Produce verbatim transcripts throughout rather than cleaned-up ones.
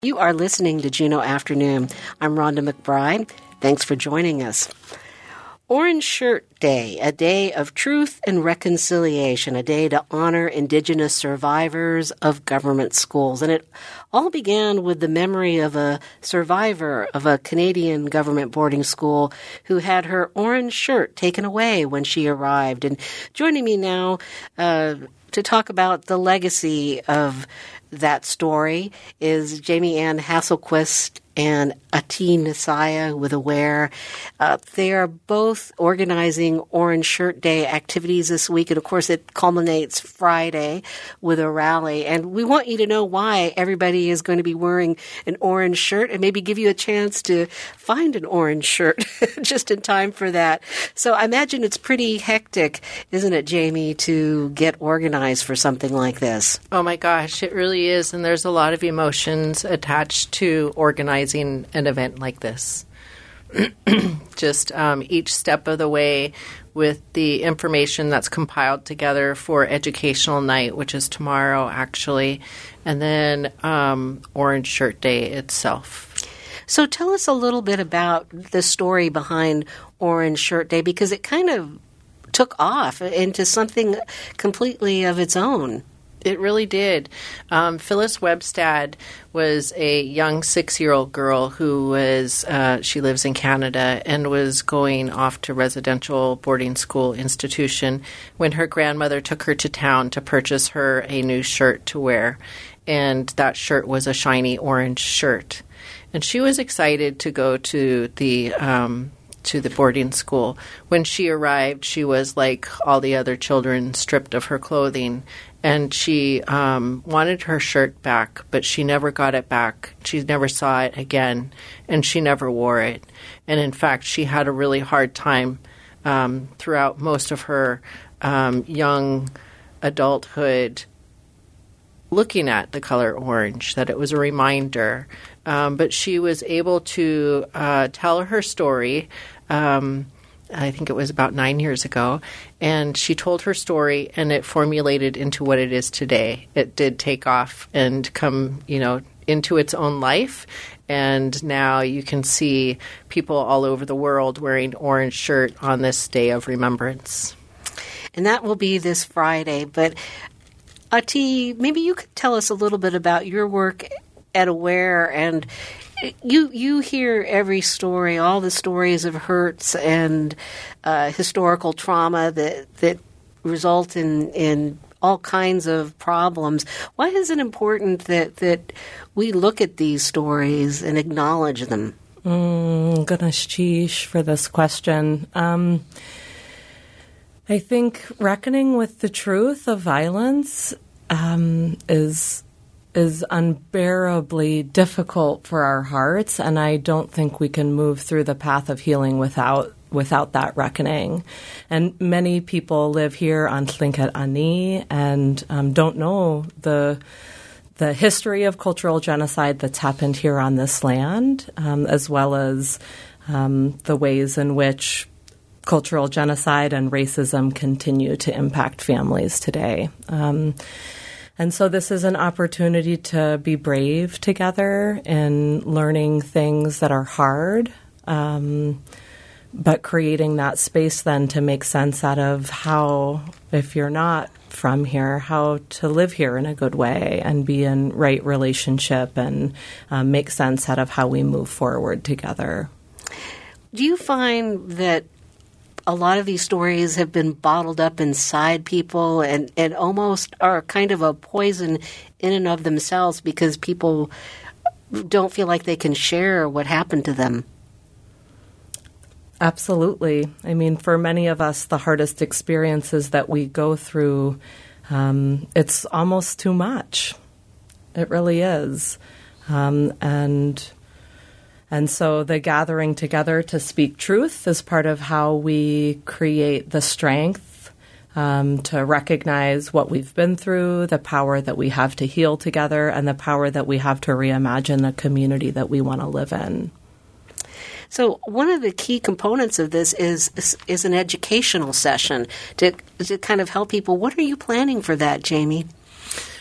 You are listening to Juneau Afternoon. I'm Rhonda McBride. Thanks for joining us. Orange Shirt Day, a day of truth and reconciliation, a day to honor Indigenous survivors of government schools. And it all began with the memory of a survivor of a Canadian government boarding school who had her orange shirt taken away when she arrived. And joining me now uh, to talk about the legacy of that story is Jamie Ann Hasselquist and Ati Nisaya with Aware. Uh, they are both organizing Orange Shirt Day activities this week, and of course it culminates Friday with a rally. And we want you to know why everybody is going to be wearing an orange shirt and maybe give you a chance to find an orange shirt just in time for that. So I imagine it's pretty hectic, isn't it, Jamie, to get organized for something like this? Oh my gosh, it really is. And there's a lot of emotions attached to organizing an event like this. Just um, each step of the way with the information that's compiled together for Educational Night, which is tomorrow actually, and then um, Orange Shirt Day itself. So tell us a little bit about the story behind Orange Shirt Day, because it kind of took off into something completely of its own. It really did. Um, Phyllis Webstad was a young six-year-old girl who was, uh, she lives in Canada, and was going off to residential boarding school institution when her grandmother took her to town to purchase her a new shirt to wear. And that shirt was a shiny orange shirt. And she was excited to go to the um, to the boarding school. When she arrived, she was like all the other children, stripped of her clothing. And she um, wanted her shirt back, but she never got it back. She never saw it again, and she never wore it. And in fact, she had a really hard time um, throughout most of her um, young adulthood looking at the color orange, that it was a reminder. Um, but she was able to uh, tell her story. Um, I think it was about nine years ago, and she told her story, and it formulated into what it is today. It did take off and come, you know, into its own life, and now you can see people all over the world wearing orange shirt on this day of remembrance. And that will be this Friday, but Ati, maybe you could tell us a little bit about your work at Aware. And You you hear every story, all the stories of hurts and uh, historical trauma that that result in, in all kinds of problems. Why is it important that, that we look at these stories and acknowledge them? Mm, goodness, sheesh, for this question. Um, I think reckoning with the truth of violence um, is... is unbearably difficult for our hearts, and I don't think we can move through the path of healing without without that reckoning. And many people live here on Tlingit Ani and um, don't know the the history of cultural genocide that's happened here on this land, um, as well as um, the ways in which cultural genocide and racism continue to impact families today. Um, And so this is an opportunity to be brave together in learning things that are hard, um, but creating that space then to make sense out of how, if you're not from here, how to live here in a good way and be in right relationship and um, make sense out of how we move forward together. Do you find that a lot of these stories have been bottled up inside people and, and almost are kind of a poison in and of themselves because people don't feel like they can share what happened to them? Absolutely. I mean, for many of us, the hardest experiences that we go through, um, it's almost too much. It really is. Um, and... And so the gathering together to speak truth is part of how we create the strength um, to recognize what we've been through, the power that we have to heal together, and the power that we have to reimagine the community that we want to live in. So one of the key components of this is, is is an educational session to to kind of help people. What are you planning for that, Jamie?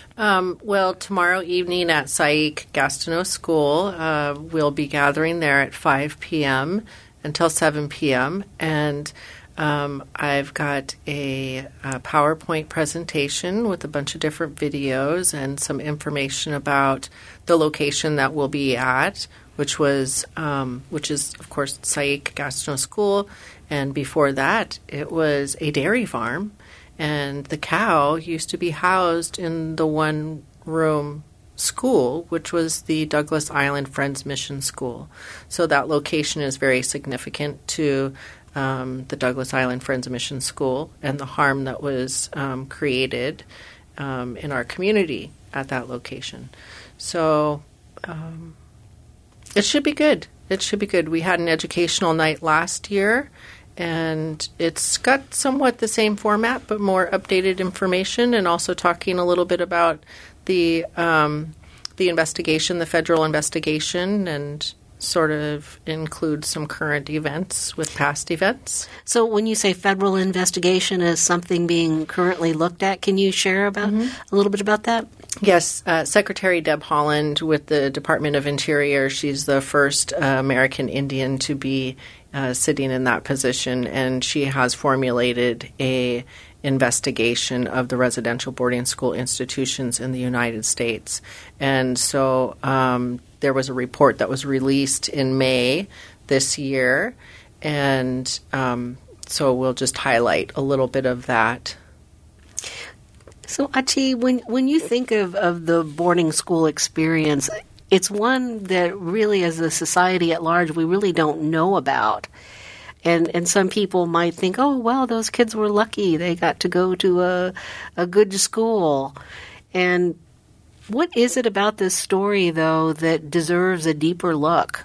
Um, well, tomorrow evening at Saik Gastineau School, uh, we'll be gathering there at five p.m. until seven p.m. And um, I've got a, a PowerPoint presentation with a bunch of different videos and some information about the location that we'll be at, which was um, which is, of course, Saik Gastineau School. And before that, it was a dairy farm. And the cow used to be housed in the one-room school, which was the Douglas Island Friends Mission School. So that location is very significant to um, the Douglas Island Friends Mission School and the harm that was um, created um, in our community at that location. So um, it should be good. It should be good. We had an educational night last year, and it's got somewhat the same format, but more updated information, and also talking a little bit about the um, the investigation, the federal investigation, and sort of include some current events with past events. So when you say federal investigation is something being currently looked at, can you share about mm-hmm. a little bit about that? Yes, uh, Secretary Deb Haaland with the Department of Interior, she's the first uh, American Indian to be uh, sitting in that position, and she has formulated a investigation of the residential boarding school institutions in the United States. And so um, there was a report that was released in May this year, and um, so we'll just highlight a little bit of that. So, Ati, when when you think of, of the boarding school experience, it's one that really, as a society at large, we really don't know about. And and some people might think, oh, well, those kids were lucky. They got to go to a a good school. And what is it about this story, though, that deserves a deeper look?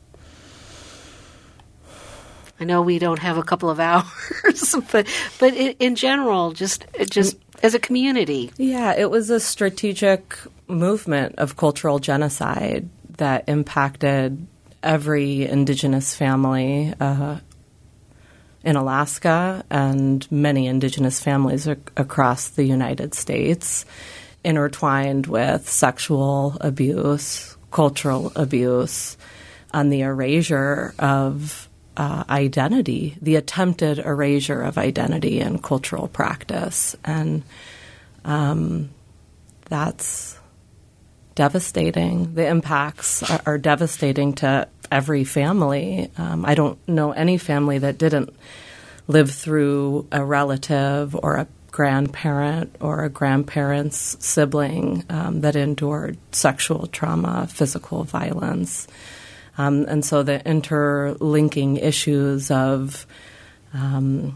I know we don't have a couple of hours, but but in, in general, just just as a community. Yeah, it was a strategic movement of cultural genocide that impacted every Indigenous family uh, in Alaska and many Indigenous families ac- across the United States, intertwined with sexual abuse, cultural abuse, and the erasure of Uh, identity, the attempted erasure of identity and cultural practice. And um, that's devastating. The impacts are, are devastating to every family. Um, I don't know any family that didn't live through a relative or a grandparent or a grandparent's sibling um, that endured sexual trauma, physical violence. Um, and so the interlinking issues of um,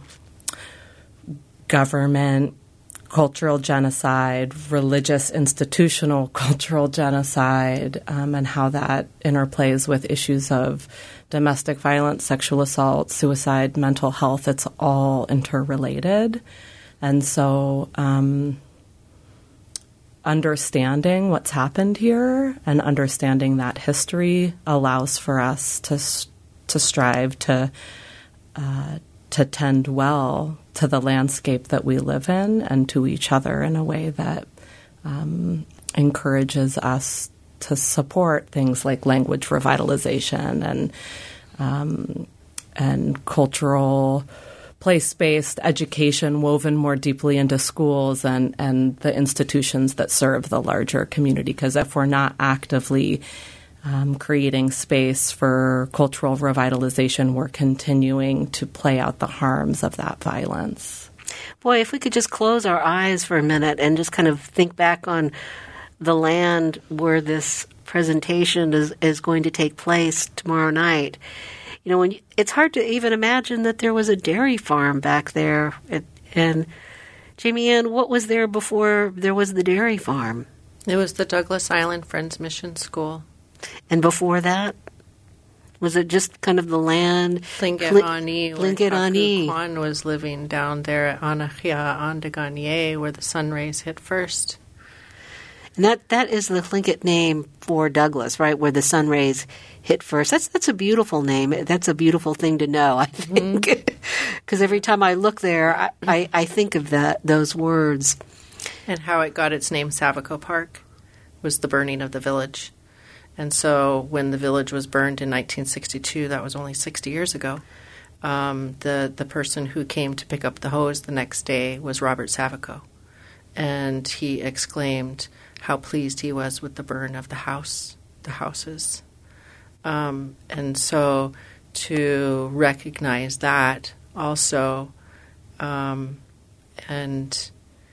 government, cultural genocide, religious institutional cultural genocide, um, and how that interplays with issues of domestic violence, sexual assault, suicide, mental health, it's all interrelated. And so um, understanding what's happened here and understanding that history allows for us to to strive to uh, to tend well to the landscape that we live in and to each other in a way that um, encourages us to support things like language revitalization and um, and cultural place-based education woven more deeply into schools and, and the institutions that serve the larger community. Because if we're not actively um, creating space for cultural revitalization, we're continuing to play out the harms of that violence. Boy, if we could just close our eyes for a minute and just kind of think back on the land where this presentation is, is going to take place tomorrow night. You know, when you, it's hard to even imagine that there was a dairy farm back there. It, and, Jamie Ann, what was there before there was the dairy farm? It was the Douglas Island Friends Mission School. And before that? Was it just kind of the land? Tlingit Ani, where Tlingit Ani. Kwan was living down there at Anahia, Andaganye, where the sun rays hit first. And that, that is the Tlingit name for Douglas, right, where the sun rays hit first. That's that's a beautiful name. That's a beautiful thing to know, I think. Because mm-hmm. every time I look there, I, I, I think of that those words. And how it got its name, Savaco Park, was the burning of the village. And so when the village was burned in nineteen sixty-two, that was only sixty years ago, um, the, the person who came to pick up the hose the next day was Robert Savaco. And he exclaimed how pleased he was with the burn of the house, the houses. Um, and so to recognize that also um, and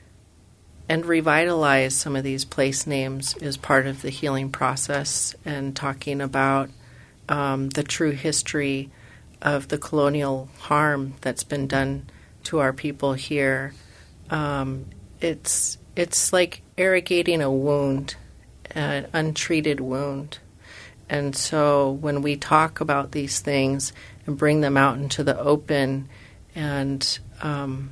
and revitalize some of these place names is part of the healing process, and talking about um, the true history of the colonial harm that's been done to our people here. Um, it's it's like irrigating a wound, an untreated wound. And so when we talk about these things and bring them out into the open, and um,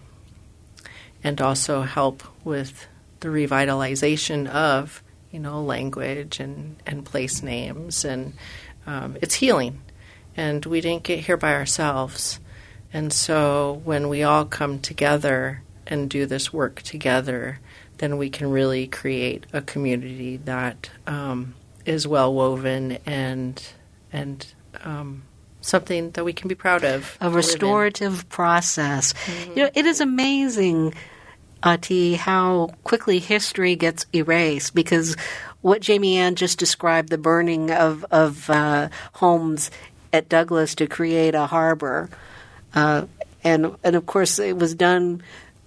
and also help with the revitalization of, you know, language and, and place names, and um, it's healing. And we didn't get here by ourselves. And so when we all come together and do this work together, then we can really create a community that um, is well woven and and um, something that we can be proud of. A restorative process. Mm-hmm. You know, it is amazing, Ati, how quickly history gets erased, because what Jamie Ann just described, the burning of of uh, homes at Douglas to create a harbor, uh, and and of course it was done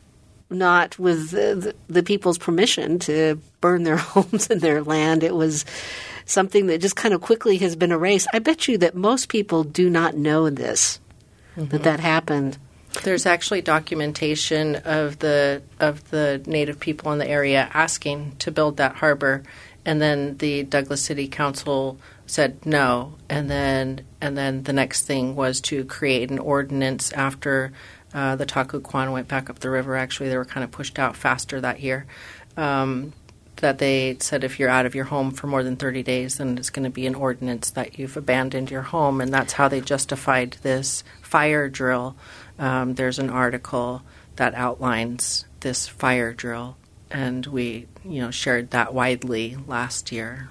not with the, the people's permission to burn their homes and their land. It was something that just kind of quickly has been erased. I bet you that most people do not know this, mm-hmm. that that happened. There's actually documentation of the of the Native people in the area asking to build that harbor, and then the Douglas City Council said no, and then and then the next thing was to create an ordinance after uh, the Takuquan went back up the river. Actually, they were kind of pushed out faster that year. Um, that they said if you're out of your home for more than thirty days, then it's going to be an ordinance that you've abandoned your home, and that's how they justified this fire drill. Um, there's an article that outlines this fire drill, and we, you know, shared that widely last year.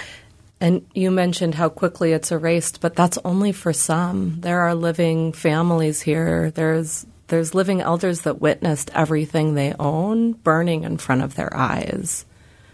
And you mentioned how quickly it's erased, but that's only for some. There are living families here. There's there's living elders that witnessed everything they own burning in front of their eyes.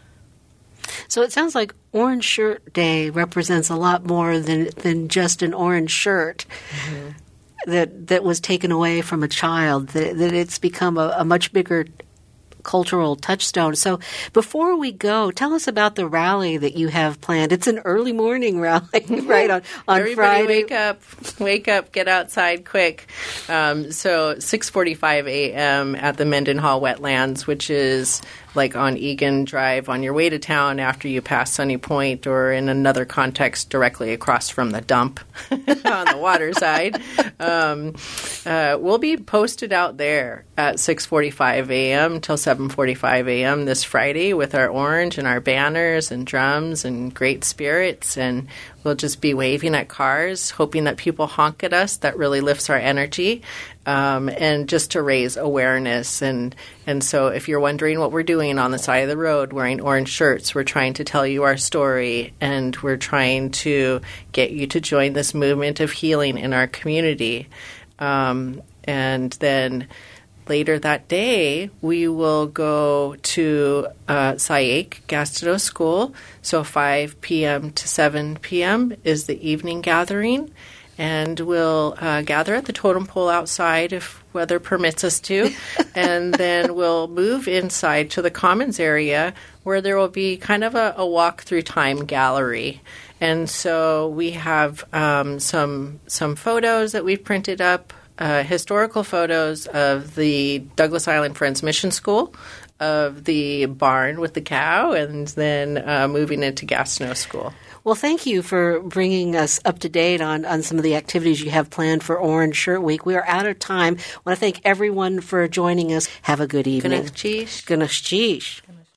So it sounds like Orange Shirt Day represents a lot more than than just an orange shirt. Mm-hmm. that that was taken away from a child, that, that it's become a, a much bigger cultural touchstone. So before we go, tell us about the rally that you have planned. It's an early morning rally, right, on, on Everybody Friday. wake up, wake up, get outside quick. Um, so six forty-five a.m. at the Mendenhall Wetlands, which is like on Egan Drive on your way to town after you pass Sunny Point, or in another context directly across from the dump on the water side. Um, uh, we'll be posted out there at six forty-five a.m. till seven forty-five a.m. this Friday with our orange and our banners and drums and great spirits, and we'll just be waving at cars, hoping that people honk at us. That really lifts our energy. Um, and just to raise awareness. And, and so if you're wondering what we're doing on the side of the road wearing orange shirts, we're trying to tell you our story, and we're trying to get you to join this movement of healing in our community. Um, and then later that day, we will go to uh, Syake Gastineau School. So five p.m. to seven p.m. is the evening gathering. And we'll uh, gather at the totem pole outside if weather permits us to. And then we'll move inside to the commons area, where there will be kind of a, a walk through time gallery. And so we have um, some some photos that we've printed up, uh, historical photos of the Douglas Island Friends Mission School, of the barn with the cow, and then uh, moving into Gastineau School. Well, thank you for bringing us up to date on, on some of the activities you have planned for Orange Shirt Week. We are out of time. I want to thank everyone for joining us. Have a good evening. Ganashish. Ganashish.